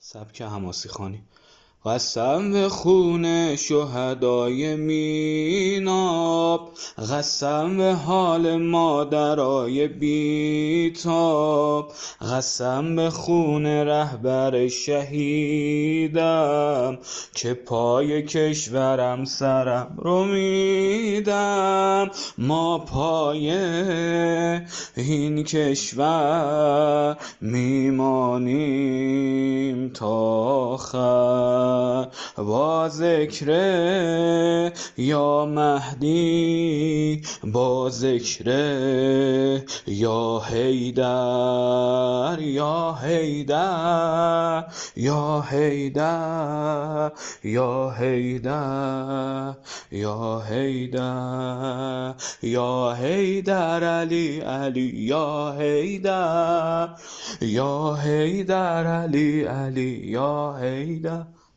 سبک حماسی خوانی. قسم به خون شهدای میناب، قسم به حال مادرای بیتاب، قسم به خون رهبر شهیدم که پای کشورم سرم رو میدم. ما پای این کشور میمانیم تا آخر، با ذکر یا مهدی، با ذکر یا حیدر، یا حیدر، یا حیدر، یا حیدر، یا حیدر، یا حیدر علی علی، یا حیدر، یا حیدر علی علی، یا حیدر.